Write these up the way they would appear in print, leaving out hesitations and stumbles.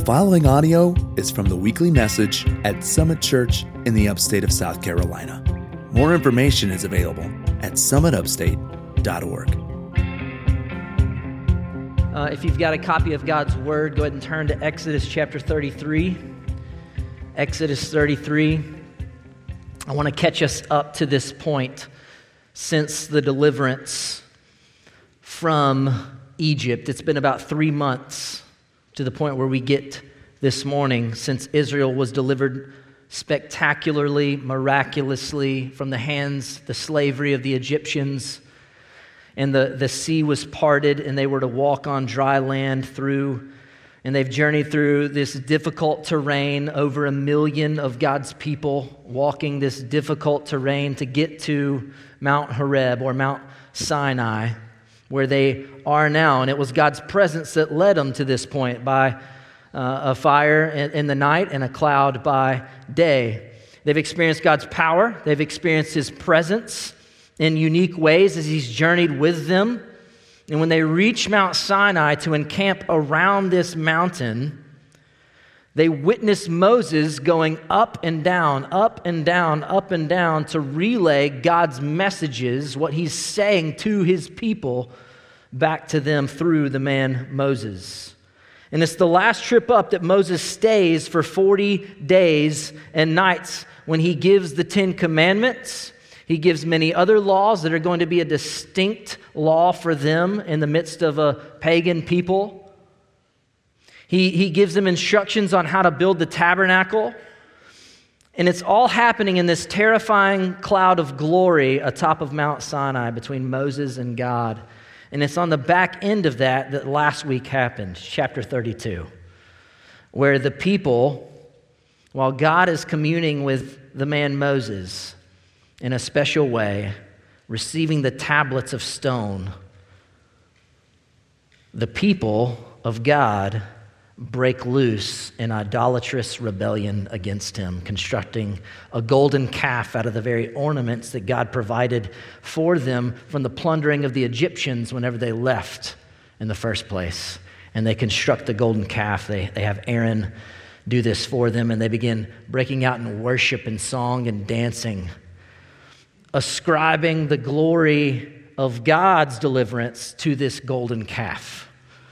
following audio is from the weekly message at Summit Church in the upstate of South Carolina. More information is available at summitupstate.org. If you've got a copy of God's Word, go ahead and turn to Exodus chapter 33. Exodus 33. I want to catch us up to this point since the deliverance from Egypt. It's been about 3 months to the point where we get this morning since Israel was delivered spectacularly, miraculously from the hands, the slavery of the Egyptians. And the sea was parted, and they were to walk on dry land through, and they've journeyed through this difficult terrain, over 1 million of God's people walking this difficult terrain to get to Mount Horeb or Mount Sinai, where they are now. And it was God's presence that led them to this point by a fire in the night and a cloud by day. They've experienced God's power. They've experienced His presence in unique ways as He's journeyed with them. And when they reach Mount Sinai to encamp around this mountain, they witness Moses going up and down, up and down, up and down to relay God's messages, what He's saying to His people, back to them through the man Moses. And it's the last trip up that Moses stays for 40 days and nights when he gives the 10 Commandments. He gives many other laws that are going to be a distinct law for them in the midst of a pagan people. He gives them instructions on how to build the tabernacle. And it's all happening in this terrifying cloud of glory atop of Mount Sinai between Moses and God. And it's on the back end of that last week happened, chapter 32, where the people, while God is communing with the man Moses in a special way, receiving the tablets of stone, the people of God break loose in idolatrous rebellion against Him, constructing a golden calf out of the very ornaments that God provided for them from the plundering of the Egyptians whenever they left in the first place. And they construct the golden calf. They have Aaron do this for them, and they begin breaking out in worship and song and dancing, ascribing the glory of God's deliverance to this golden calf.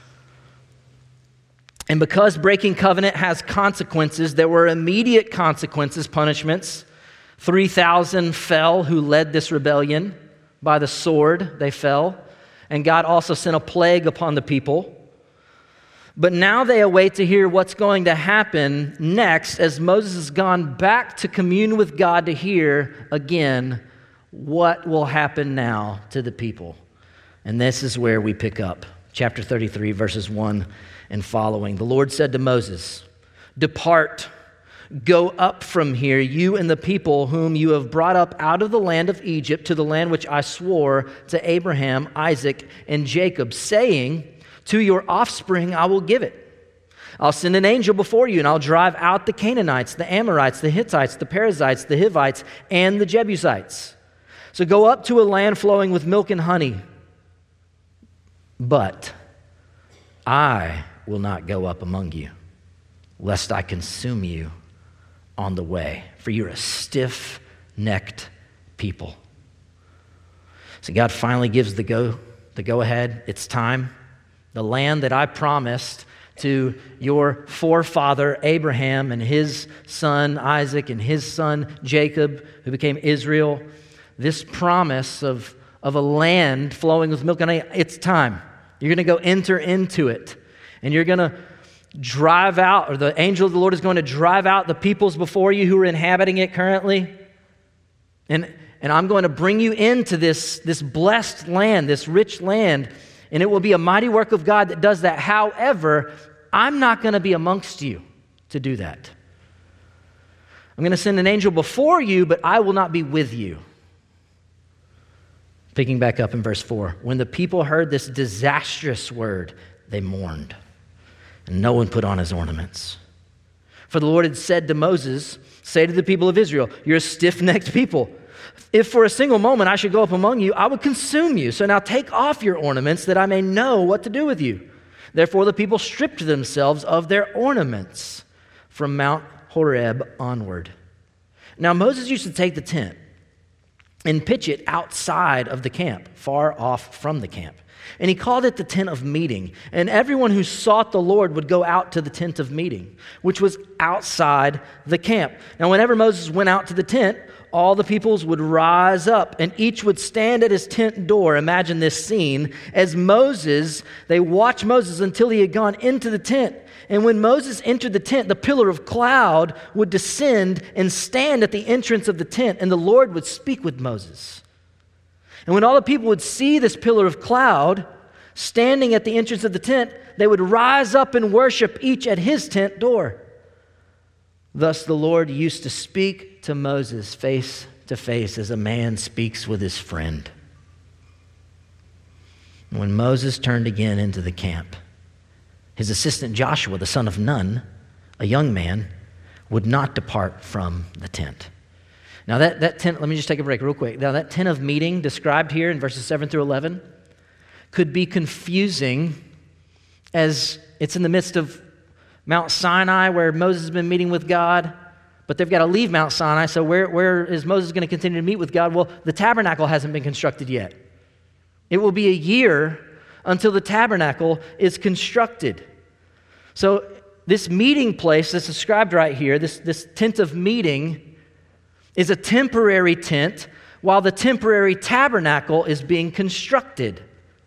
And because breaking covenant has consequences, there were immediate consequences, punishments. 3,000 fell who led this rebellion. By the sword, they fell. And God also sent a plague upon the people. But now they await to hear what's going to happen next as Moses has gone back to commune with God to hear again what will happen now to the people. And this is where we pick up. Chapter 33, verses 1 and following. The Lord said to Moses, "Depart, go up from here, you and the people whom you have brought up out of the land of Egypt to the land which I swore to Abraham, Isaac, and Jacob, saying, to your offspring I will give it. I'll send an angel before you, and I'll drive out the Canaanites, the Amorites, the Hittites, the Perizzites, the Hivites, and the Jebusites. So go up to a land flowing with milk and honey. But I will not go up among you, lest I consume you on the way, for you're a stiff-necked people." So God finally gives the go-ahead. It's time. The land that I promised to your forefather Abraham and his son Isaac and his son Jacob, who became Israel, this promise of a land flowing with milk and honey, it's time. You're going to go enter into it. And you're going to drive out, or the angel of the Lord is going to drive out the peoples before you who are inhabiting it currently. And I'm going to bring you into this blessed land, this rich land, and it will be a mighty work of God that does that. However, I'm not going to be amongst you to do that. I'm going to send an angel before you, but I will not be with you. Picking back up in verse 4. When the people heard this disastrous word, they mourned, and no one put on his ornaments. For the Lord had said to Moses, "Say to the people of Israel, you're a stiff-necked people. If for a single moment I should go up among you, I would consume you. So now take off your ornaments that I may know what to do with you." Therefore the people stripped themselves of their ornaments from Mount Horeb onward. Now Moses used to take the tent and pitch it outside of the camp, far off from the camp. And he called it the tent of meeting. And everyone who sought the Lord would go out to the tent of meeting, which was outside the camp. Now, whenever Moses went out to the tent, all the peoples would rise up, and each would stand at his tent door. Imagine this scene. As they watched Moses until he had gone into the tent. And when Moses entered the tent, the pillar of cloud would descend and stand at the entrance of the tent, and the Lord would speak with Moses. And when all the people would see this pillar of cloud standing at the entrance of the tent, they would rise up and worship each at his tent door. Thus the Lord used to speak to Moses face to face as a man speaks with his friend. When Moses turned again into the camp, his assistant Joshua, the son of Nun, a young man, would not depart from the tent. Now that tent, let me just take a break real quick. Now that tent of meeting described here in verses 7 through 11 could be confusing as it's in the midst of Mount Sinai where Moses has been meeting with God, but they've got to leave Mount Sinai, so where is Moses going to continue to meet with God? Well, the tabernacle hasn't been constructed yet. It will be a year until the tabernacle is constructed. So this meeting place that's described right here, this tent of meeting, is a temporary tent while the temporary tabernacle is being constructed.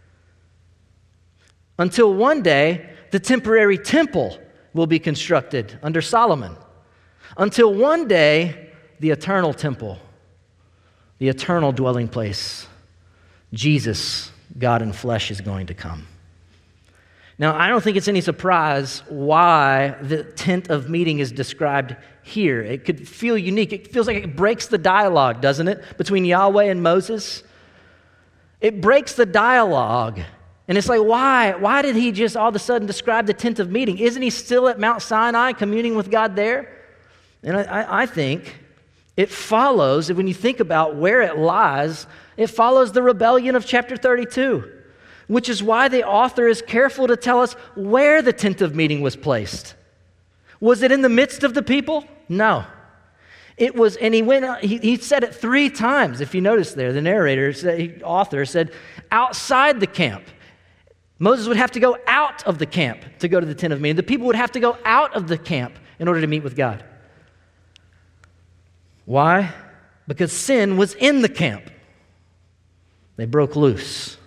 Until one day, the temporary temple will be constructed under Solomon. Until one day, the eternal temple, the eternal dwelling place, Jesus, God in flesh, is going to come. Now, I don't think it's any surprise why the tent of meeting is described here. It could feel unique. It feels like it breaks the dialogue, doesn't it, between Yahweh and Moses? It breaks the dialogue. And it's like, why? Why did he just all of a sudden describe the tent of meeting? Isn't he still at Mount Sinai communing with God there? And I think it follows, when you think about where it lies, it follows the rebellion of chapter 32. Which is why the author is careful to tell us where the tent of meeting was placed. Was it in the midst of the people? No. It was, and he said it 3 times, if you notice there. The author said, outside the camp. Moses would have to go out of the camp to go to the tent of meeting. The people would have to go out of the camp in order to meet with God. Why? Because sin was in the camp. They broke loose.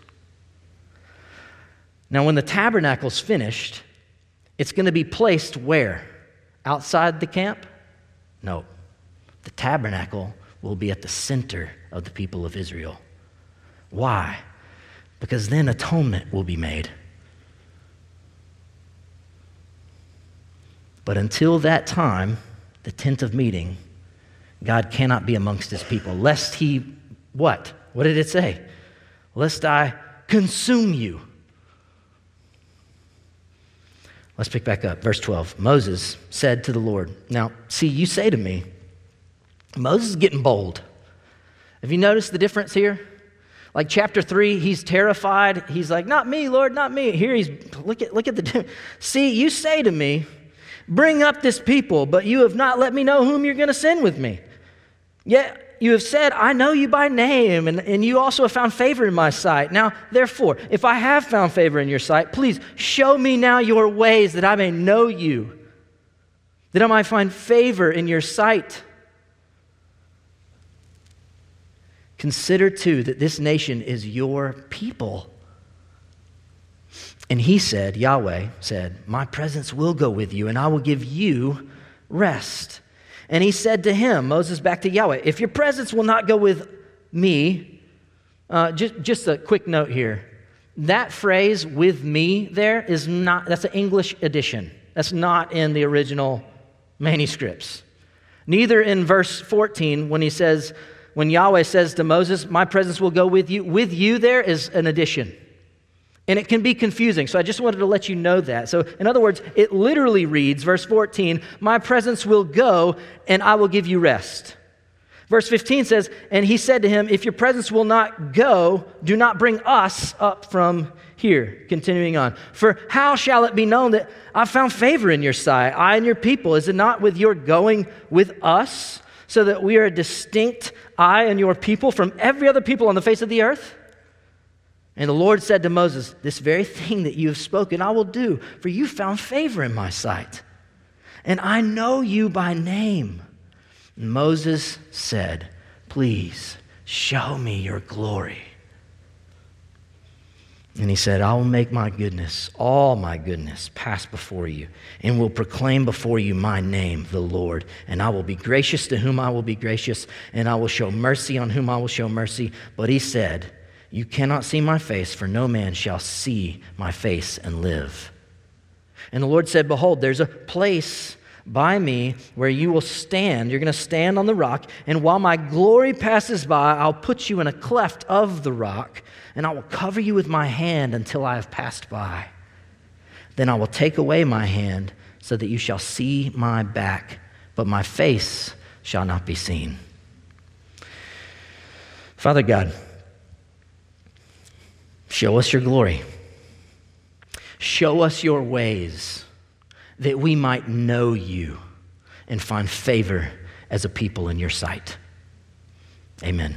Now, when the tabernacle's finished, it's going to be placed where? Outside the camp? No. The tabernacle will be at the center of the people of Israel. Why? Because then atonement will be made. But until that time, the tent of meeting, God cannot be amongst his people, lest he, what? What did it say? Lest I consume you. Let's pick back up. Verse 12. Moses said to the Lord, now, see, you say to me, Moses is getting bold. Have you noticed the difference here? Like chapter 3, he's terrified. He's like, not me, Lord, not me. Here he's, look at the, see, you say to me, bring up this people, but you have not let me know whom you're going to send with me. Yet you have said, I know you by name, and you also have found favor in my sight. Now, therefore, if I have found favor in your sight, please show me now your ways that I may know you, that I might find favor in your sight. Consider, too, that this nation is your people. And he said, Yahweh said, my presence will go with you, and I will give you rest. And he said to him, Moses back to Yahweh, if your presence will not go with me, just a quick note here. That phrase, with me, there is not, that's an English edition. That's not in the original manuscripts. Neither in verse 14 when Yahweh says to Moses, my presence will go with you there is an addition. And it can be confusing, so I just wanted to let you know that. So in other words, it literally reads, verse 14, my presence will go and I will give you rest. Verse 15 says, and he said to him, if your presence will not go, do not bring us up from here, continuing on. For how shall it be known that I found favor in your sight, I and your people? Is it not with your going with us, so that we are a distinct, I and your people, from every other people on the face of the earth? And the Lord said to Moses, this very thing that you have spoken I will do, for you found favor in my sight, and I know you by name. And Moses said, please show me your glory. And he said, I will make my goodness, all my goodness, pass before you, and will proclaim before you my name, the Lord. And I will be gracious to whom I will be gracious, and I will show mercy on whom I will show mercy. But he said, you cannot see my face, for no man shall see my face and live. And the Lord said, behold, there's a place by me where you will stand. You're going to stand on the rock, and while my glory passes by, I'll put you in a cleft of the rock, and I will cover you with my hand until I have passed by. Then I will take away my hand so that you shall see my back, but my face shall not be seen. Father God, show us your glory. Show us your ways, that we might know you and find favor as a people in your sight. Amen.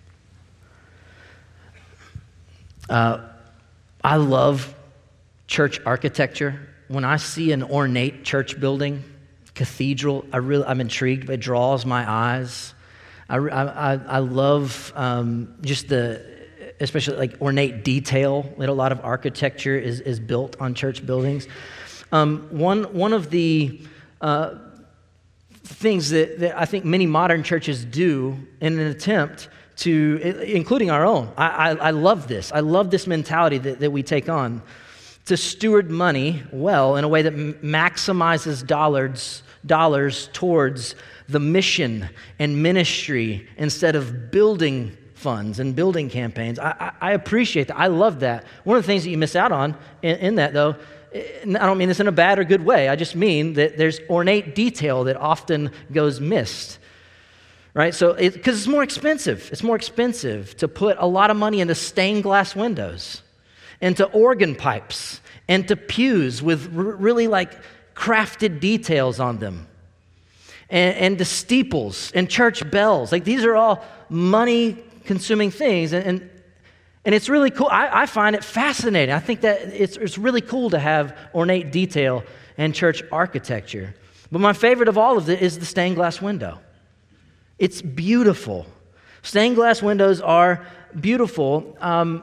I love church architecture. When I see an ornate church building, cathedral, I'm intrigued. It draws my eyes. I love just especially like ornate detail that a lot of architecture is built on church buildings. One of the things that I think many modern churches do in an attempt to, including our own, I love this. I love this mentality that we take on to steward money well in a way that maximizes dollars towards the mission and ministry instead of building funds and building campaigns. I appreciate that. I love that. One of the things that you miss out on in that, though, I don't mean this in a bad or good way. I just mean that there's ornate detail that often goes missed, right? So, because it's more expensive. It's more expensive to put a lot of money into stained glass windows, into organ pipes, and to pews with really like crafted details on them, and to steeples and church bells. Like these are all money-consuming things, and it's really cool. I find it fascinating. I think that it's really cool to have ornate detail and church architecture. But my favorite of all of it is the stained glass window. It's beautiful. Stained glass windows are beautiful.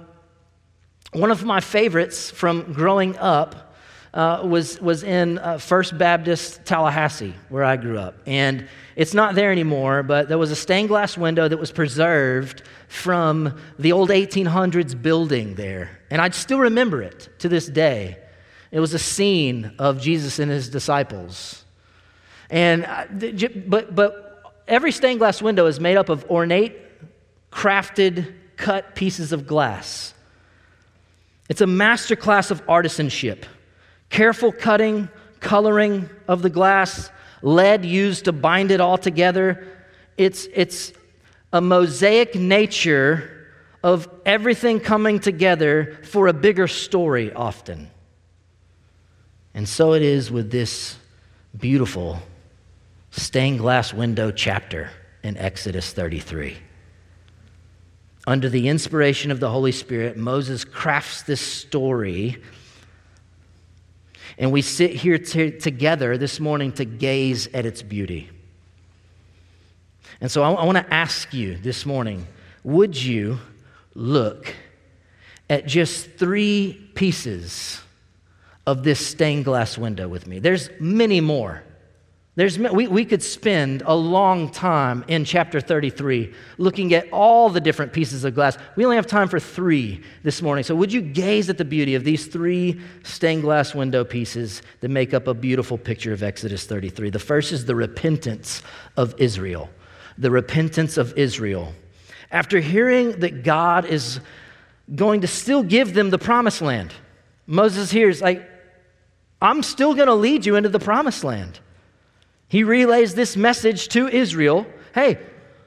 One of my favorites from growing up was in First Baptist Tallahassee, where I grew up. And it's not there anymore, but there was a stained glass window that was preserved from the old 1800s building there. And I still remember it to this day. It was a scene of Jesus and his disciples. And but every stained glass window is made up of ornate, crafted, cut pieces of glass. It's a masterclass of artisanship. Careful cutting, coloring of the glass, lead used to bind it all together. It's a mosaic nature of everything coming together for a bigger story often. And so it is with this beautiful stained glass window chapter in Exodus 33. Under the inspiration of the Holy Spirit, Moses crafts this story, and we sit here together this morning to gaze at its beauty. And so I want to ask you this morning, would you look at just 3 pieces of this stained glass window with me? There's many more. We could spend a long time in chapter 33 looking at all the different pieces of glass. We only have time for 3 this morning. So would you gaze at the beauty of these 3 stained glass window pieces that make up a beautiful picture of Exodus 33? The first is the repentance of Israel. The repentance of Israel. After hearing that God is going to still give them the promised land, Moses hears, like, I'm still going to lead you into the promised land. He relays this message to Israel. Hey,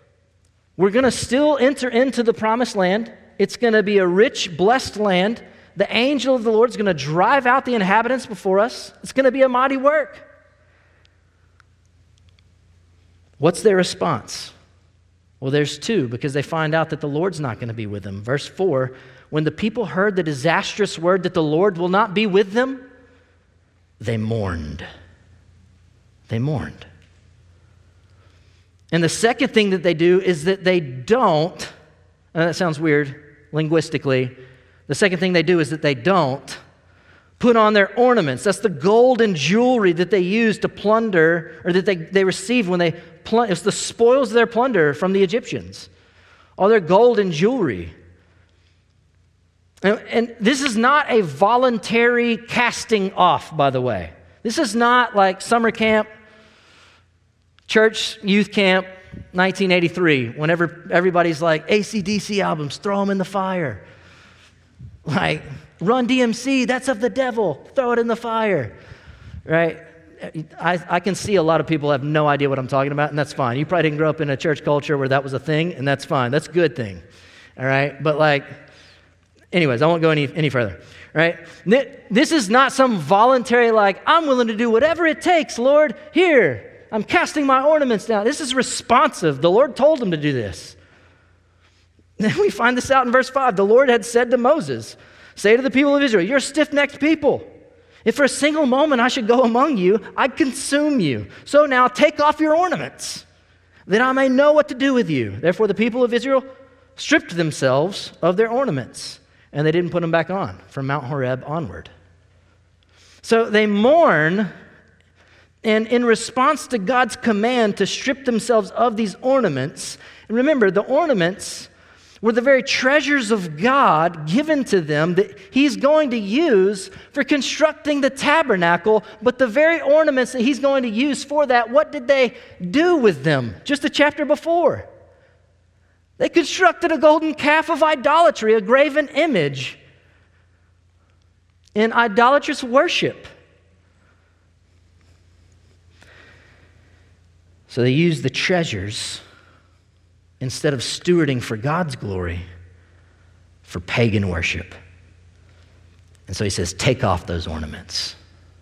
we're going to still enter into the promised land. It's going to be a rich, blessed land. The angel of the Lord is going to drive out the inhabitants before us. It's going to be a mighty work. What's their response? Well, there's two, because they find out that the Lord's not going to be with them. Verse 4, when the people heard the disastrous word that the Lord will not be with them, they mourned. They mourned. And the second thing that they do is that they don't, and that sounds weird linguistically, the second thing they do is that they don't put on their ornaments. That's the gold and jewelry that they used to plunder, or that they received when they it's the spoils of their plunder from the Egyptians. All their gold and jewelry. And this is not a voluntary casting off, by the way. This is not like summer camp, church youth camp, 1983, whenever everybody's like, AC/DC albums, throw them in the fire. Like, Run DMC, that's of the devil, throw it in the fire, right? I can see a lot of people have no idea what I'm talking about, and that's fine. You probably didn't grow up in a church culture where that was a thing, and that's fine. That's a good thing, all right? But like, anyways, I won't go any further, right? This is not some voluntary, like, I'm willing to do whatever it takes, Lord. Here, I'm casting my ornaments down. This is responsive. The Lord told them to do this. Then we find this out in verse 5. The Lord had said to Moses, say to the people of Israel, you're a stiff-necked people. If for a single moment I should go among you, I'd consume you. So now take off your ornaments, that I may know what to do with you. Therefore the people of Israel stripped themselves of their ornaments, and they didn't put them back on from Mount Horeb onward. So they mourn, and in response to God's command to strip themselves of these ornaments, and remember, the ornaments were the very treasures of God given to them that he's going to use for constructing the tabernacle, but the very ornaments that he's going to use for that, what did they do with them? Just a chapter before. They constructed a golden calf of idolatry, a graven image, in idolatrous worship. So they used the treasures instead of stewarding for God's glory, for pagan worship. And so he says, take off those ornaments.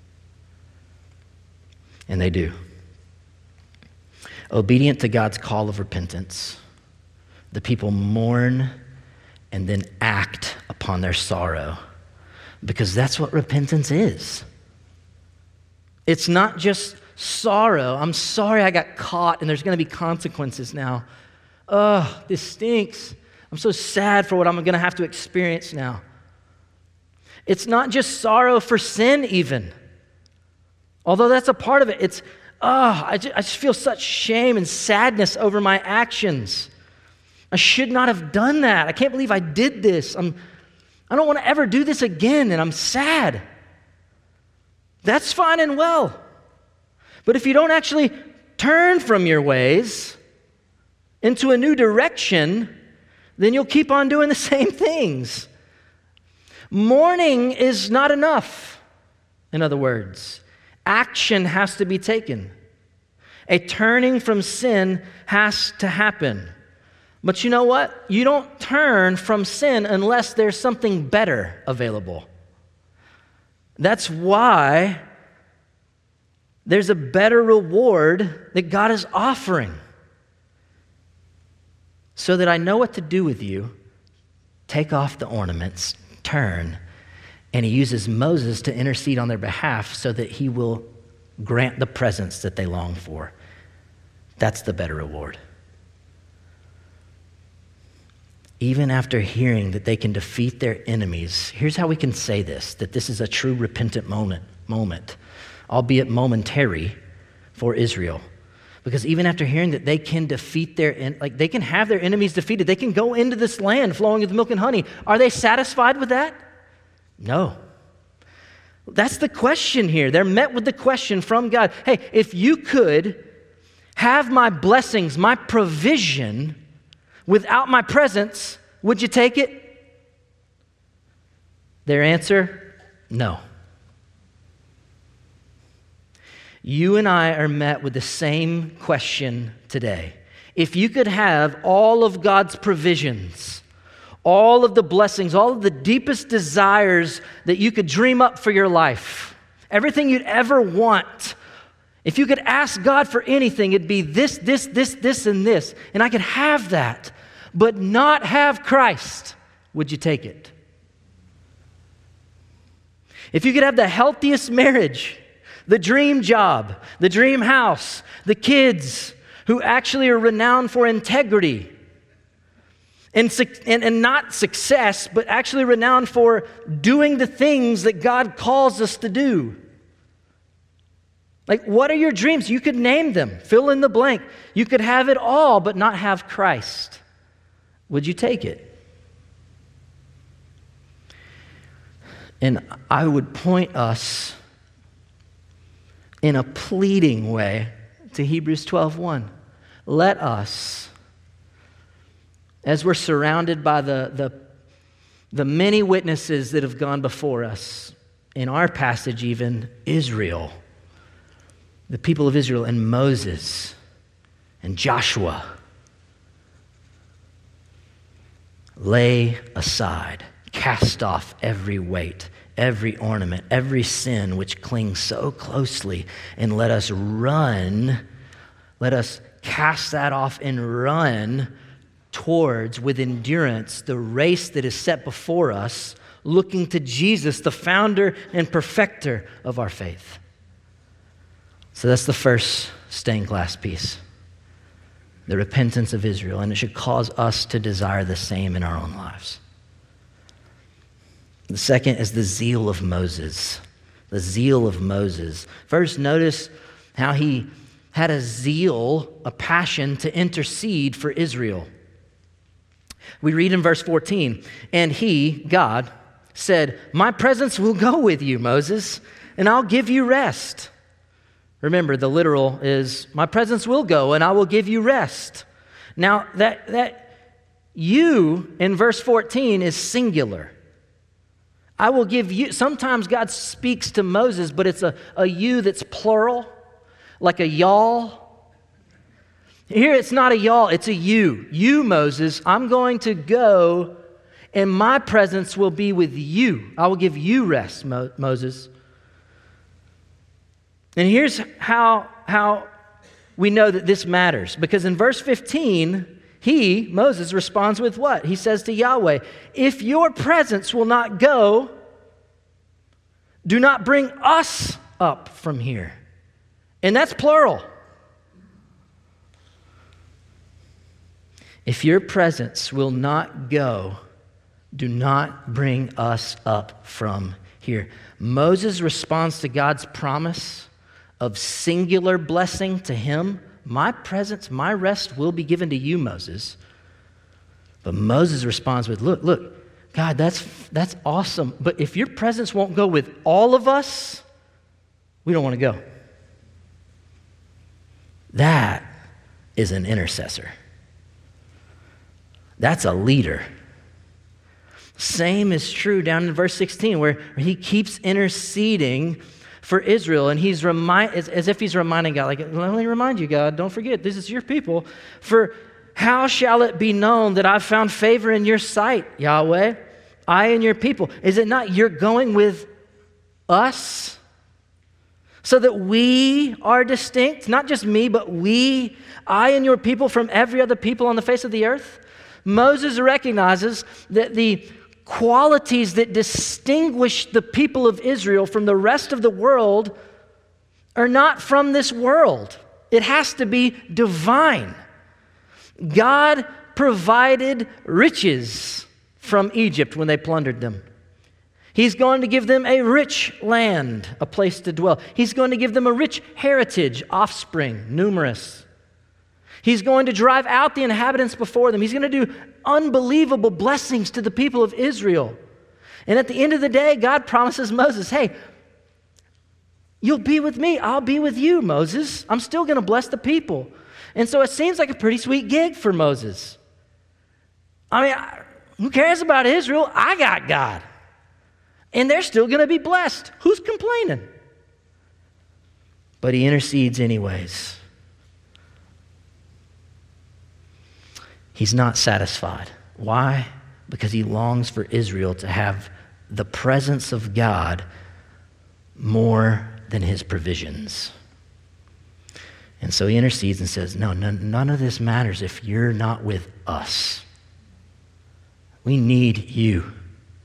And they do. Obedient to God's call of repentance, the people mourn and then act upon their sorrow, because that's what repentance is. It's not just sorrow. I'm sorry I got caught and there's going to be consequences now. Oh, this stinks. I'm so sad for what I'm going to have to experience now. It's not just sorrow for sin even. Although that's a part of it. It's, I just feel such shame and sadness over my actions. I should not have done that. I can't believe I did this. I don't want to ever do this again, and I'm sad. That's fine and well. But if you don't actually turn from your ways into a new direction, then you'll keep on doing the same things. Mourning is not enough. In other words, action has to be taken. A turning from sin has to happen. But you know what? You don't turn from sin unless there's something better available. That's why there's a better reward that God is offering. So that I know what to do with you, take off the ornaments, turn, and he uses Moses to intercede on their behalf so that he will grant the presence that they long for. That's the better reward. Even after hearing that they can defeat their enemies, here's how we can say this, that this is a true repentant moment, albeit momentary for Israel. Because even after hearing that they can defeat they can have their enemies defeated, they can go into this land flowing with milk and honey, are they satisfied with that? No. That's the question here. They're met with the question from God, hey, if you could have my blessings, my provision, without my presence, would you take it? Their answer, no. You and I are met with the same question today. If you could have all of God's provisions, all of the blessings, all of the deepest desires that you could dream up for your life, everything you'd ever want. If you could ask God for anything, it'd be this, and this, and I could have that, but not have Christ. Would you take it? If you could have the healthiest marriage, the dream job, the dream house, the kids who actually are renowned for integrity, and not success, but actually renowned for doing the things that God calls us to do. Like, what are your dreams? You could name them. Fill in the blank. You could have it all, but not have Christ. Would you take it? And I would point us in a pleading way to Hebrews 12:1. Let us, as we're surrounded by the many witnesses that have gone before us, in our passage even, Israel, the people of Israel and Moses and Joshua, lay aside, cast off every weight, every ornament, every sin which clings so closely, and let us cast that off and run towards, with endurance, the race that is set before us, looking to Jesus, the founder and perfecter of our faith. So that's the first stained glass piece, the repentance of Israel, and it should cause us to desire the same in our own lives. The second is the zeal of Moses. The zeal of Moses. First, notice how he had a zeal, a passion to intercede for Israel. We read in verse 14, and he, God, said, "My presence will go with you, Moses, and I'll give you rest." Remember, the literal is, my presence will go and I will give you rest. Now, that you in verse 14 is singular. I will give you, sometimes God speaks to Moses, but it's a you that's plural, like a y'all. Here it's not a y'all, it's a you. You, Moses, I'm going to go and my presence will be with you. I will give you rest, Moses. And here's how we know that this matters. Because in verse 15, Moses, responds with what? He says to Yahweh, "If your presence will not go, do not bring us up from here." And that's plural. If your presence will not go, do not bring us up from here. Moses responds to God's promise of singular blessing to him. My presence, my rest will be given to you, Moses. But Moses responds with, look, God, that's awesome. But if your presence won't go with all of us, we don't want to go. That is an intercessor. That's a leader. Same is true down in verse 16 where he keeps interceding for Israel, and he's as if he's reminding God, like, let me remind you, God, don't forget, this is your people. For how shall it be known that I've found favor in your sight, Yahweh, I and your people? Is it not you're going with us so that we are distinct? Not just me, but we, I and your people from every other people on the face of the earth? Moses recognizes that the qualities that distinguish the people of Israel from the rest of the world are not from this world. It has to be divine. God provided riches from Egypt when they plundered them. He's going to give them a rich land, a place to dwell. He's going to give them a rich heritage, offspring, numerous. He's going to drive out the inhabitants before them. He's going to do unbelievable blessings to the people of Israel. And at the end of the day, God promises Moses, hey, you'll be with me. I'll be with you, Moses. I'm still going to bless the people. And so it seems like a pretty sweet gig for Moses. I mean, who cares about Israel? I got God. And they're still going to be blessed. Who's complaining? But he intercedes anyways. He's not satisfied. Why? Because he longs for Israel to have the presence of God more than his provisions. And so he intercedes and says, no, none of this matters if you're not with us. We need you.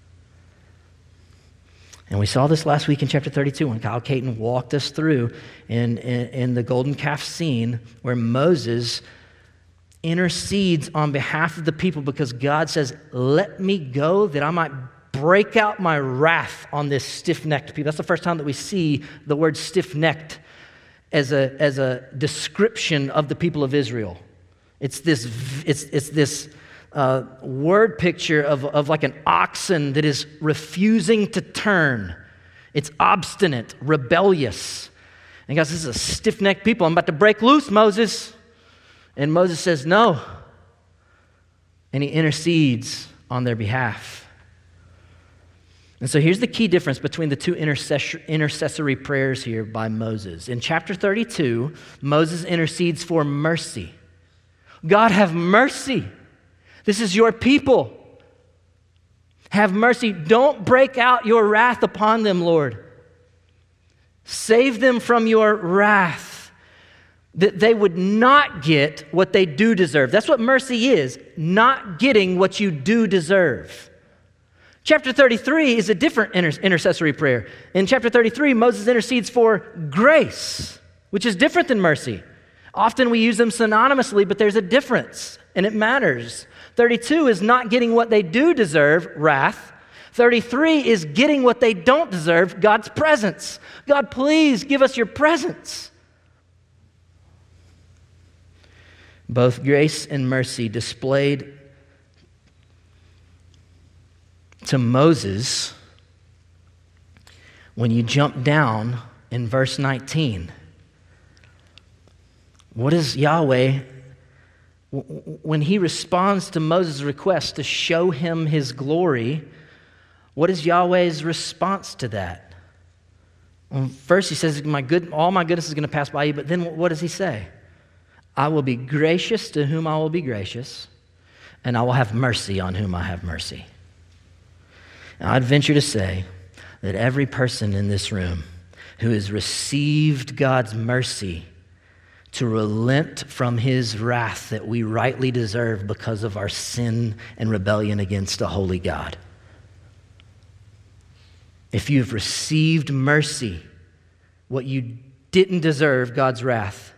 And we saw this last week in chapter 32 when Kyle Caton walked us through in the golden calf scene where Moses intercedes on behalf of the people because God says, let me go that I might break out my wrath on this stiff-necked people. That's the first time that we see the word stiff-necked as a description of the people of Israel. It's this word picture of like an oxen that is refusing to turn. It's obstinate, rebellious. And God says, this is a stiff-necked people. I'm about to break loose, Moses. And Moses says, no. And he intercedes on their behalf. And so here's the key difference between the two intercessory prayers here by Moses. In chapter 32, Moses intercedes for mercy. God, have mercy. This is your people. Have mercy. Don't break out your wrath upon them, Lord. Save them from your wrath, that they would not get what they do deserve. That's what mercy is, not getting what you do deserve. Chapter 33 is a different intercessory prayer. In chapter 33, Moses intercedes for grace, which is different than mercy. Often we use them synonymously, but there's a difference, and it matters. 32 is not getting what they do deserve, wrath. 33 is getting what they don't deserve, God's presence. God, please give us your presence. Both grace and mercy displayed to Moses when you jump down in verse 19. What is Yahweh, when he responds to Moses' request to show him his glory, what is Yahweh's response to that? Well, first he says, all my goodness is going to pass by you, but then what does he say? I will be gracious to whom I will be gracious, and I will have mercy on whom I have mercy. Now, I'd venture to say that every person in this room who has received God's mercy to relent from his wrath that we rightly deserve because of our sin and rebellion against a holy God. If you've received mercy, what you didn't deserve, God's wrath,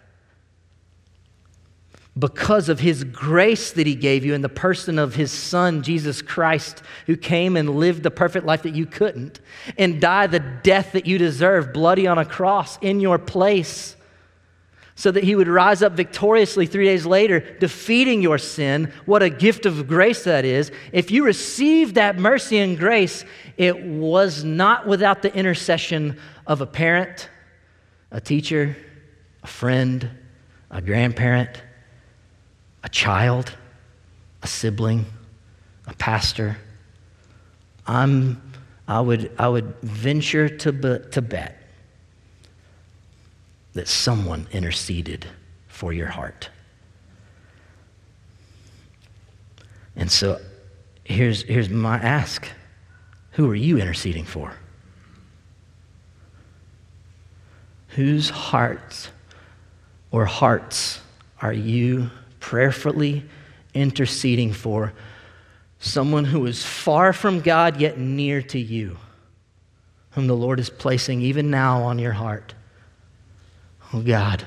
because of his grace that he gave you in the person of his son, Jesus Christ, who came and lived the perfect life that you couldn't and died the death that you deserve, bloody on a cross in your place, so that he would rise up victoriously 3 days later, defeating your sin. What a gift of grace that is. If you received that mercy and grace, it was not without the intercession of a parent, a teacher, a friend, a grandparent, a child, a sibling, a pastor. I would venture to bet that someone interceded for your heart. And so here's my ask. Who are you interceding for? Whose hearts are you prayerfully interceding for? Someone who is far from God yet near to you, whom the Lord is placing even now on your heart. Oh God,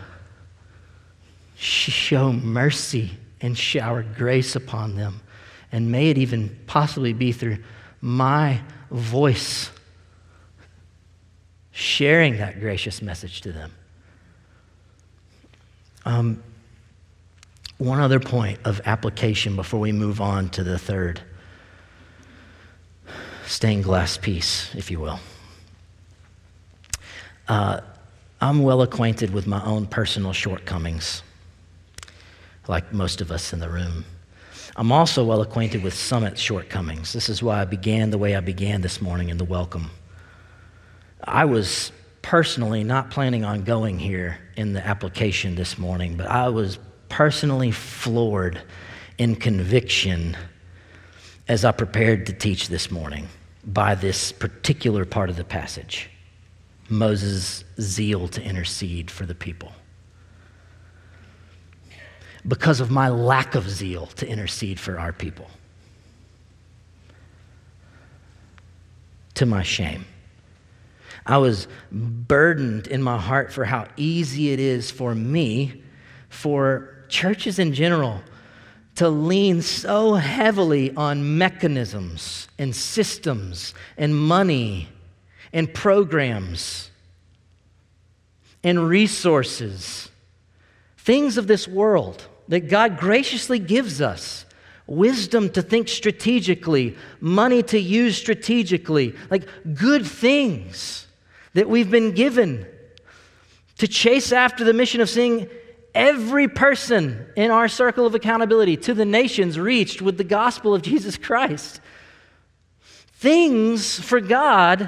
show mercy and shower grace upon them. And may it even possibly be through my voice sharing that gracious message to them. One other point of application before we move on to the third stained glass piece, if you will. I'm well acquainted with my own personal shortcomings, like most of us in the room. I'm also well acquainted with Summit's shortcomings. This is why I began the way I began this morning in the welcome. I was personally not planning on going here in the application this morning, but I was personally floored in conviction as I prepared to teach this morning by this particular part of the passage, Moses' zeal to intercede for the people. Because of my lack of zeal to intercede for our people. To my shame. I was burdened in my heart for how easy it is for me, for churches in general, to lean so heavily on mechanisms and systems and money and programs and resources, things of this world that God graciously gives us. Wisdom to think strategically, money to use strategically, like good things that we've been given to chase after the mission of seeing every person in our circle of accountability to the nations reached with the gospel of Jesus Christ. Things for God,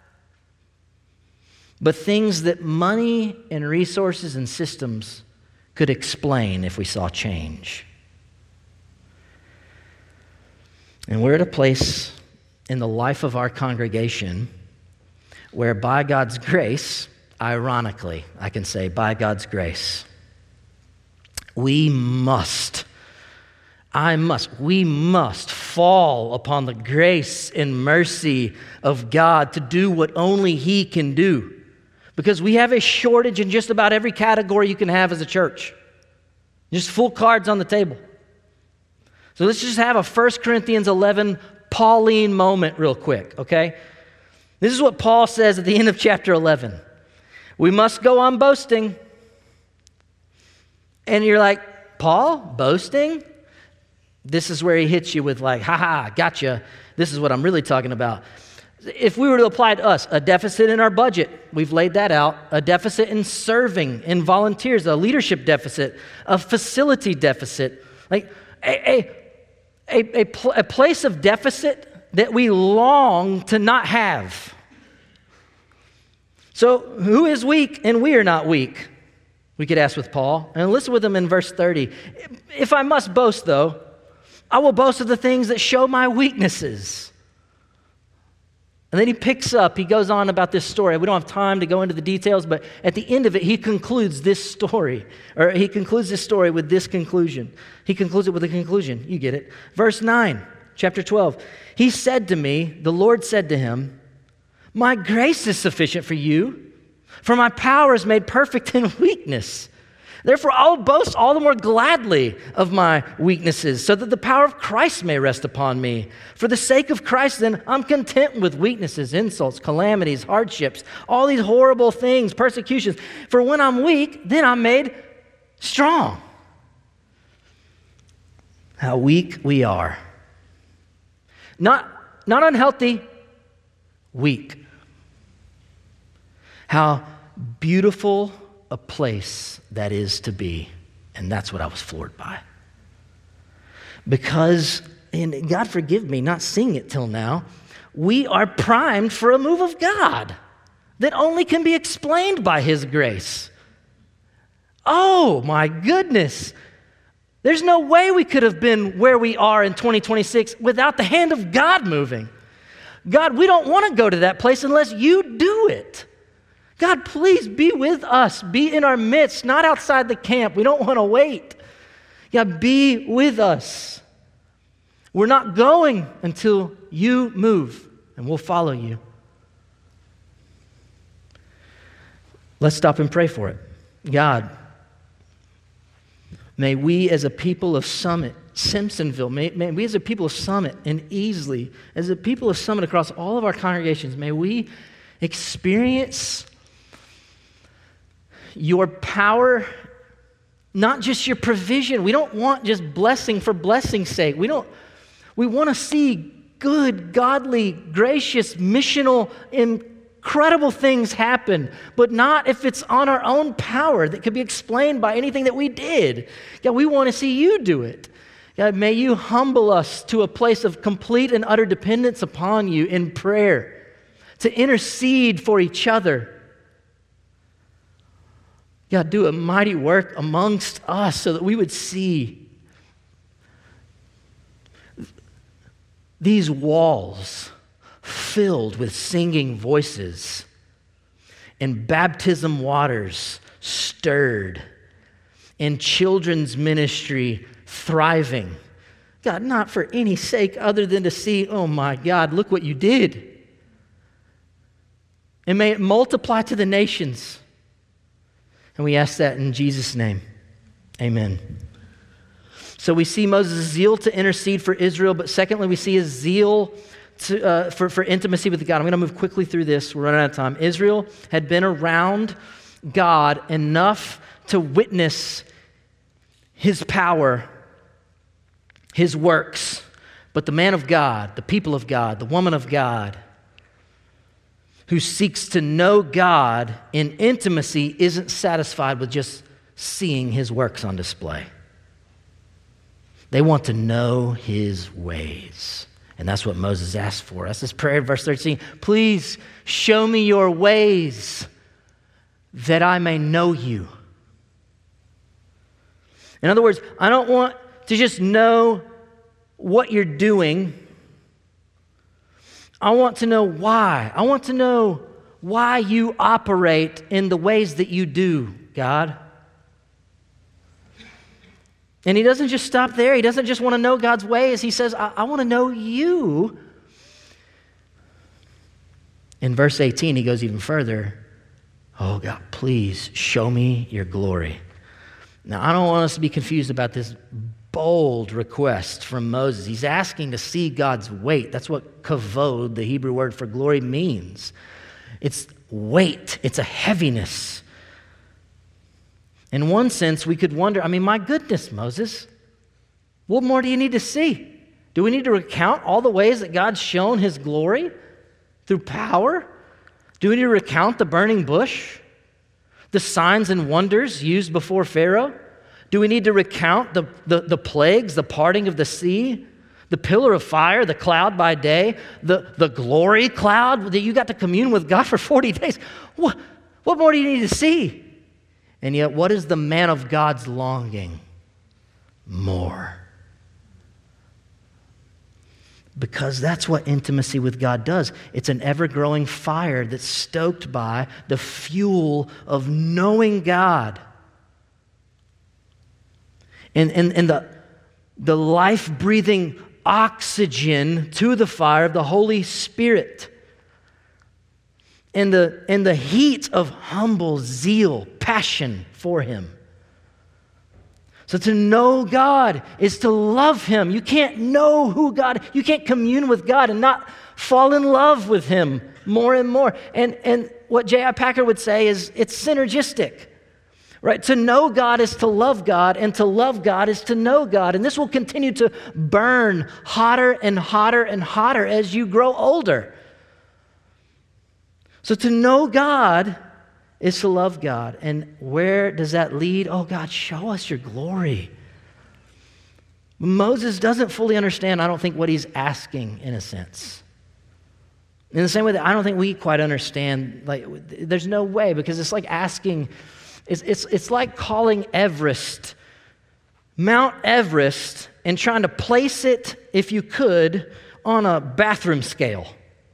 but things that money and resources and systems could explain if we saw change. And we're at a place in the life of our congregation where by God's grace, ironically, I can say by God's grace, we must fall upon the grace and mercy of God to do what only He can do. Because we have a shortage in just about every category you can have as a church. Just full cards on the table. So let's just have a 1 Corinthians 11 Pauline moment real quick, okay? This is what Paul says at the end of chapter 11. We must go on boasting. And you're like, Paul, boasting? This is where he hits you with like, gotcha. This is what I'm really talking about. If we were to apply to us, a deficit in our budget, we've laid that out, a deficit in serving, in volunteers, a leadership deficit, a facility deficit, like a place of deficit that we long to not have. So who is weak and we are not weak? We could ask with Paul. And listen with him in verse 30. If I must boast, though, I will boast of the things that show my weaknesses. And then he goes on about this story. We don't have time to go into the details, but at the end of it, he concludes this story with this conclusion. He concludes it with a conclusion. You get it. Verse 9, chapter 12. He said to me, the Lord said to him, my grace is sufficient for you, for my power is made perfect in weakness. Therefore, I'll boast all the more gladly of my weaknesses, so that the power of Christ may rest upon me. For the sake of Christ, then, I'm content with weaknesses, insults, calamities, hardships, all these horrible things, persecutions. For when I'm weak, then I'm made strong. How weak we are. Not unhealthy, weak. How beautiful a place that is to be. And that's what I was floored by. Because, and God forgive me not seeing it till now, we are primed for a move of God that only can be explained by His grace. Oh my goodness. There's no way we could have been where we are in 2026 without the hand of God moving. God, we don't want to go to that place unless you do it. God, please be with us. Be in our midst, not outside the camp. We don't want to wait. God, be with us. We're not going until you move, and we'll follow you. Let's stop and pray for it. God, may we as a people of Summit, Simpsonville, may we as a people of Summit and Easley, as a people of Summit across all of our congregations, may we experience your power, not just your provision. We don't want just blessing for blessing's sake. We want to see good, godly, gracious, missional, incredible things happen, but not if it's on our own power that could be explained by anything that we did. God, we want to see you do it. God, may you humble us to a place of complete and utter dependence upon you in prayer, to intercede for each other. God, do a mighty work amongst us so that we would see these walls filled with singing voices and baptism waters stirred and children's ministry thriving. God, not for any sake other than to see, oh my God, look what you did. And may it multiply to the nations. And we ask that in Jesus' name. Amen. So we see Moses' zeal to intercede for Israel, but secondly, we see his zeal for intimacy with God. I'm going to move quickly through this. We're running out of time. Israel had been around God enough to witness his power, his works. But the man of God, the people of God, the woman of God, who seeks to know God in intimacy isn't satisfied with just seeing his works on display. They want to know his ways. And that's what Moses asked for. That's his prayer in verse 13. Please show me your ways that I may know you. In other words, I don't want to just know what you're doing. I want to know why. I want to know why you operate in the ways that you do, God. And he doesn't just stop there. He doesn't just want to know God's ways. He says, I want to know you. In verse 18, he goes even further. Oh, God, please show me your glory. Now, I don't want us to be confused about this bold request from Moses. He's asking to see God's weight. That's what kavod, the Hebrew word for glory, means. It's weight. It's a heaviness. In one sense, we could wonder, my goodness, Moses, what more do you need to see? Do we need to recount all the ways that God's shown his glory through power? Do we need to recount the burning bush? The signs and wonders used before Pharaoh? Do we need to recount the plagues, the parting of the sea, the pillar of fire, the cloud by day, the glory cloud that you got to commune with God for 40 days? What more do you need to see? And yet, what is the man of God's longing? More. Because that's what intimacy with God does. It's an ever-growing fire that's stoked by the fuel of knowing God. And the life-breathing oxygen to the fire of the Holy Spirit. And the heat of humble zeal, passion for him. So to know God is to love him. You can't know who God, you can't commune with God and not fall in love with him more and more. And what J.I. Packer would say is it's synergistic. Right? To know God is to love God, and to love God is to know God. And this will continue to burn hotter and hotter and hotter as you grow older. So to know God is to love God. And where does that lead? Oh, God, show us your glory. Moses doesn't fully understand, I don't think, what he's asking in a sense. In the same way that I don't think we quite understand, there's no way, because it's like asking, it's like calling Everest, Mount Everest, and trying to place it, if you could, on a bathroom scale.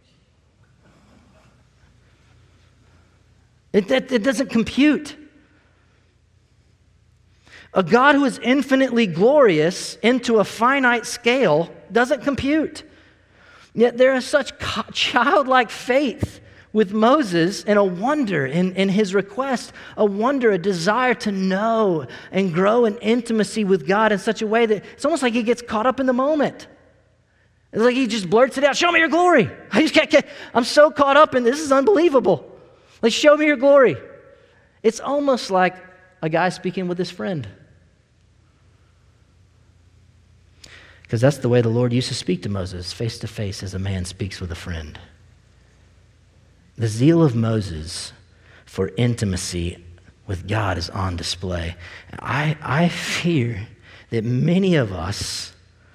It doesn't compute. A God who is infinitely glorious into a finite scale doesn't compute. Yet there is such childlike faith with Moses and a wonder in his request, a wonder, a desire to know and grow in intimacy with God in such a way that it's almost like he gets caught up in the moment. It's like he just blurts it out, show me your glory. I just can't I'm so caught up in this is unbelievable. Like, show me your glory. It's almost like a guy speaking with his friend. Because that's the way the Lord used to speak to Moses, face to face as a man speaks with a friend. The zeal of Moses for intimacy with God is on display. I fear that many of us,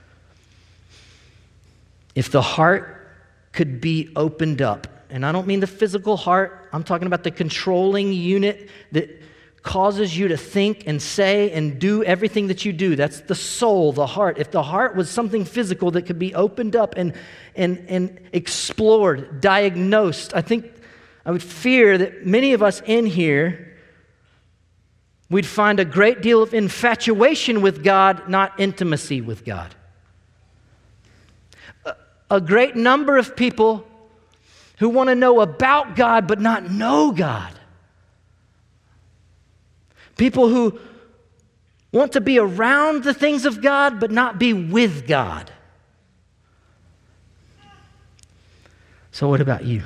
if the heart could be opened up, and I don't mean the physical heart, I'm talking about the controlling unit that causes you to think and say and do everything that you do. That's the soul, the heart. If the heart was something physical that could be opened up and explored, diagnosed, I would fear that many of us in here, we'd find a great deal of infatuation with God, not intimacy with God. A great number of people who want to know about God but not know God. People who want to be around the things of God but not be with God. So what about you?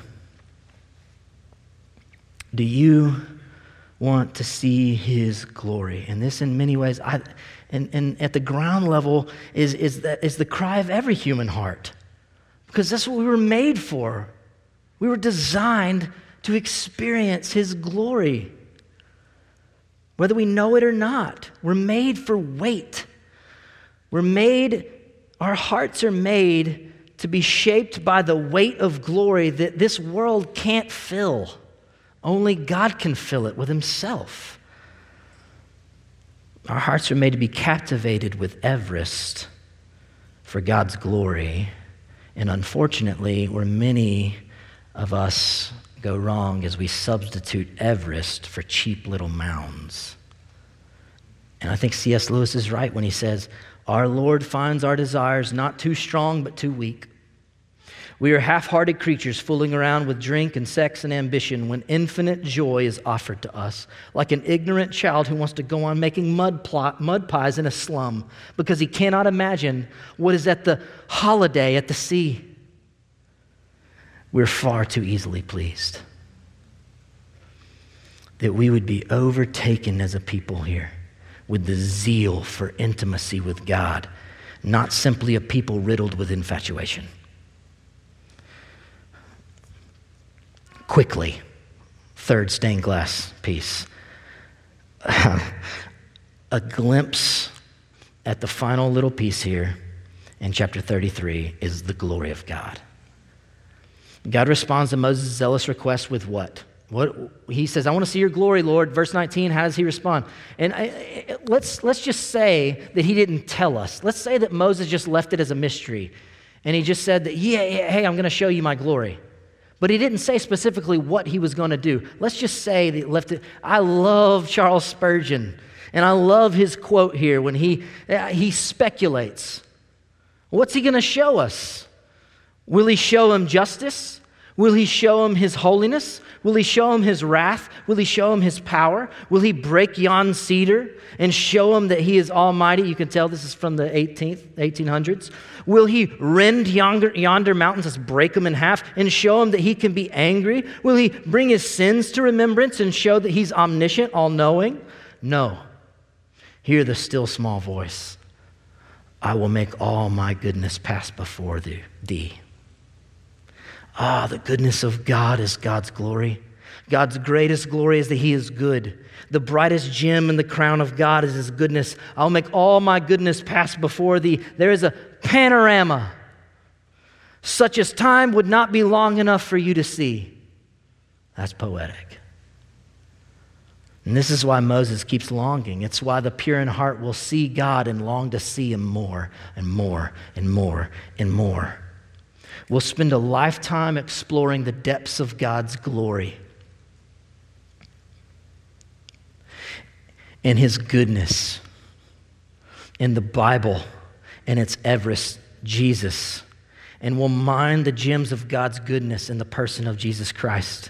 Do you want to see His glory? And this, in many ways, and at the ground level, is the cry of every human heart, because that's what we were made for. We were designed to experience His glory, whether we know it or not. We're made for weight. Our hearts are made to be shaped by the weight of glory that this world can't fill. Only God can fill it with Himself. Our hearts are made to be captivated with Everest for God's glory. And unfortunately, where many of us go wrong is we substitute Everest for cheap little mounds. And I think C.S. Lewis is right when he says, our Lord finds our desires not too strong but too weak. We are half-hearted creatures fooling around with drink and sex and ambition when infinite joy is offered to us, like an ignorant child who wants to go on making mud pies in a slum because he cannot imagine what is at the holiday at the sea. We're far too easily pleased. That we would be overtaken as a people here with the zeal for intimacy with God, not simply a people riddled with infatuation. Quickly, third stained glass piece. A glimpse at the final little piece here in chapter 33 is the glory of God. God responds to Moses' zealous request with what? He says, I want to see your glory, Lord. Verse 19, how does he respond? And let's just say that he didn't tell us. Let's say that Moses just left it as a mystery. And he just said that, hey, I'm going to show you my glory. But he didn't say specifically what he was going to do. Let's just say that he left it. I love Charles Spurgeon, and I love his quote here when he speculates. What's he going to show us? Will he show him justice? Will he show him his holiness? Will he show him his wrath? Will he show him his power? Will he break yon cedar and show him that he is almighty? You can tell this is from the 1800s. Will he rend yonder mountains, let's break them in half, and show him that he can be angry? Will he bring his sins to remembrance and show that he's omniscient, all-knowing? No. Hear the still small voice. I will make all my goodness pass before thee. The goodness of God is God's glory. God's greatest glory is that He is good. The brightest gem in the crown of God is His goodness. I'll make all my goodness pass before thee. There is a panorama, such as time would not be long enough for you to see. That's poetic. And this is why Moses keeps longing. It's why the pure in heart will see God and long to see Him more and more and more and more. We'll spend a lifetime exploring the depths of God's glory and His goodness in the Bible and its Everest, Jesus. And we'll mine the gems of God's goodness in the person of Jesus Christ.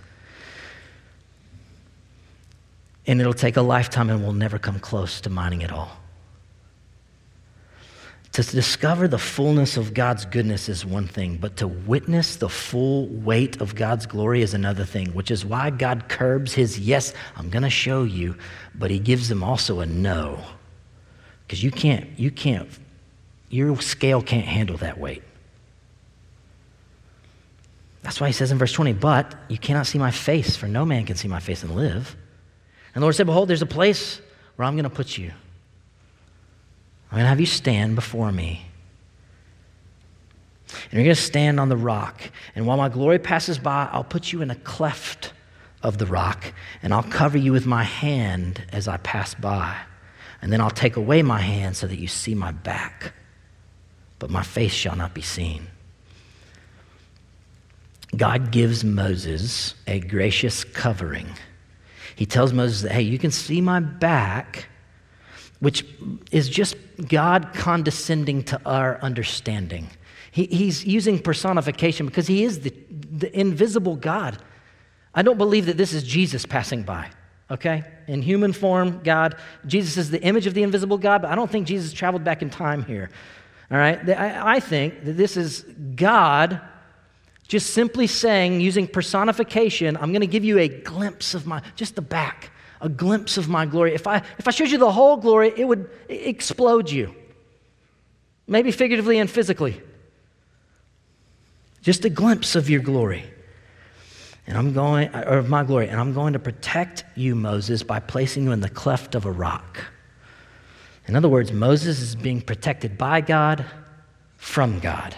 And it'll take a lifetime and we'll never come close to mining it all. To discover the fullness of God's goodness is one thing, but to witness the full weight of God's glory is another thing, which is why God curbs His yes, I'm going to show you, but He gives them also a no. Because your scale can't handle that weight. That's why He says in verse 20, but you cannot see my face, for no man can see my face and live. And the Lord said, behold, there's a place where I'm going to put you. I'm going to have you stand before me. And you're going to stand on the rock. And while my glory passes by, I'll put you in a cleft of the rock, and I'll cover you with my hand as I pass by. And then I'll take away my hand so that you see my back, but my face shall not be seen. God gives Moses a gracious covering. He tells Moses that, hey, you can see my back, which is just God condescending to our understanding. He's using personification because he is the invisible God. I don't believe that this is Jesus passing by, okay? In human form, God, Jesus is the image of the invisible God, but I don't think Jesus traveled back in time here, all right? I think that this is God just simply saying, using personification, I'm going to give you a glimpse of just the back, a glimpse of my glory. If I showed you the whole glory, it would explode you, maybe figuratively and physically. Just a glimpse of your glory. Of my glory. And I'm going to protect you, Moses, by placing you in the cleft of a rock. In other words, Moses is being protected by God, from God.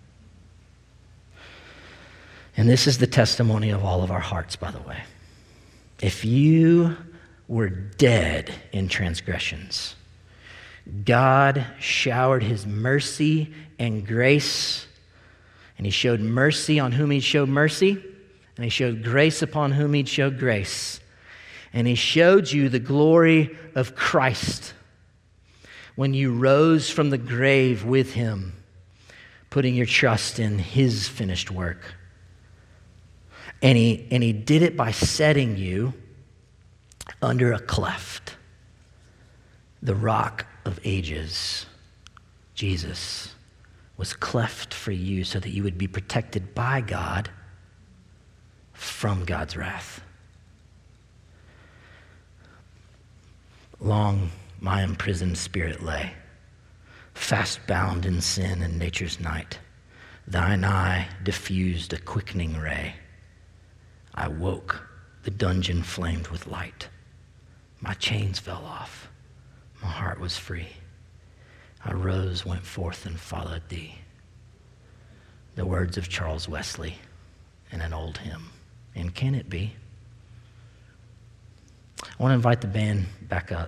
And this is the testimony of all of our hearts, by the way. If you were dead in transgressions, God showered his mercy and grace, and he showed mercy on whom he showed mercy, and he showed grace upon whom he showed grace. And he showed you the glory of Christ when you rose from the grave with him, putting your trust in his finished work. And he did it by setting you under a cleft, the rock of ages. Jesus was cleft for you so that you would be protected by God from God's wrath. Long my imprisoned spirit lay, fast bound in sin and nature's night. Thine eye diffused a quickening ray. I woke, the dungeon flamed with light. My chains fell off, my heart was free. I rose, went forth, and followed thee. The words of Charles Wesley in an old hymn. And can it be? I want to invite the band back up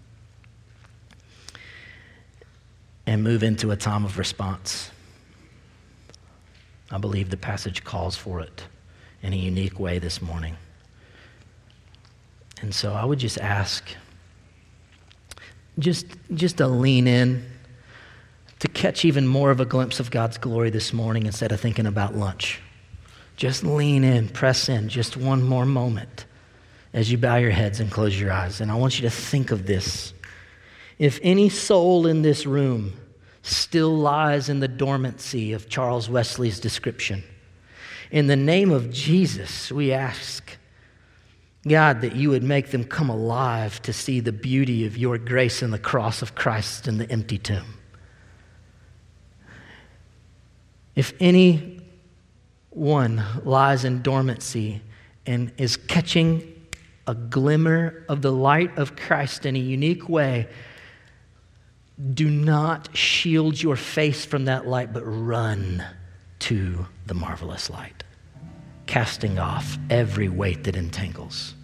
and move into a time of response. I believe the passage calls for it in a unique way this morning. And so I would just ask, just to lean in, to catch even more of a glimpse of God's glory this morning instead of thinking about lunch. Just lean in, press in, just one more moment as you bow your heads and close your eyes. And I want you to think of this. If any soul in this room still lies in the dormancy of Charles Wesley's description, in the name of Jesus, we ask, God, that you would make them come alive to see the beauty of your grace in the cross of Christ in the empty tomb. If anyone lies in dormancy and is catching a glimmer of the light of Christ in a unique way, do not shield your face from that light, but run to the marvelous light, casting off every weight that entangles.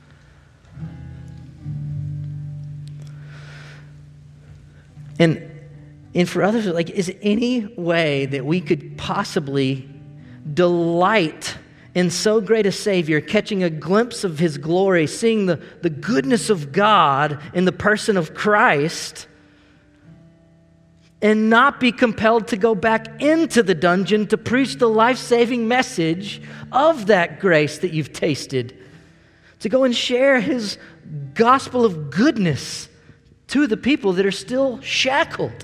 And for others, is there any way that we could possibly delight in so great a Savior, catching a glimpse of his glory, seeing the goodness of God in the person of Christ, and not be compelled to go back into the dungeon to preach the life-saving message of that grace that you've tasted, to go and share his gospel of goodness to the people that are still shackled?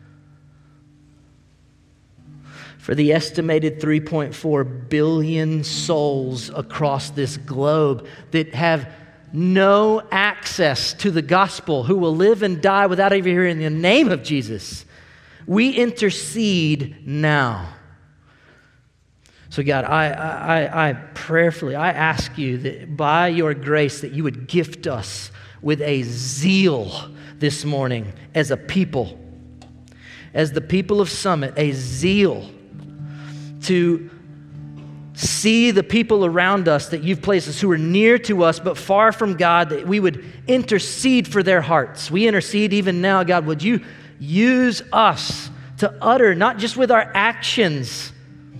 For the estimated 3.4 billion souls across this globe that have no access to the gospel, who will live and die without ever hearing the name of Jesus, we intercede now. So God, I prayerfully, I ask you that by your grace that you would gift us with a zeal this morning as a people, as the people of Summit, a zeal to see the people around us that you've placed us who are near to us but far from God, that we would intercede for their hearts. We intercede even now, God, would you use us to utter, not just with our actions,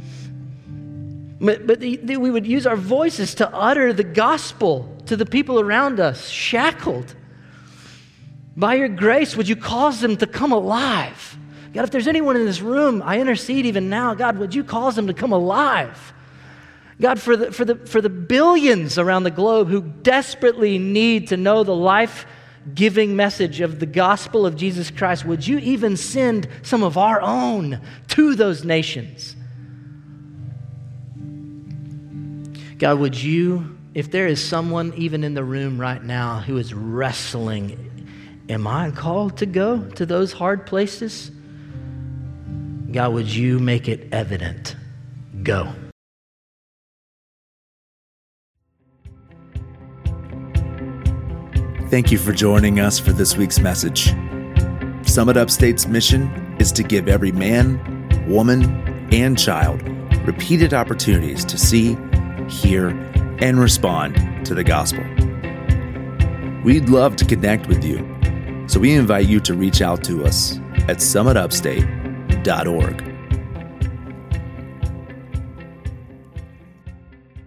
but we would use our voices to utter the gospel to the people around us, shackled. By your grace, would you cause them to come alive? God, if there's anyone in this room, I intercede even now. God, would you cause them to come alive? God, for the billions around the globe who desperately need to know the life-giving message of the gospel of Jesus Christ, would you even send some of our own to those nations? God, would you, if there is someone even in the room right now who is wrestling, am I called to go to those hard places? God, would you make it evident? Go. Thank you for joining us for this week's message. Summit Upstate's mission is to give every man, woman, and child repeated opportunities to see, hear, and respond to the gospel. We'd love to connect with you, so we invite you to reach out to us at summitupstate.org.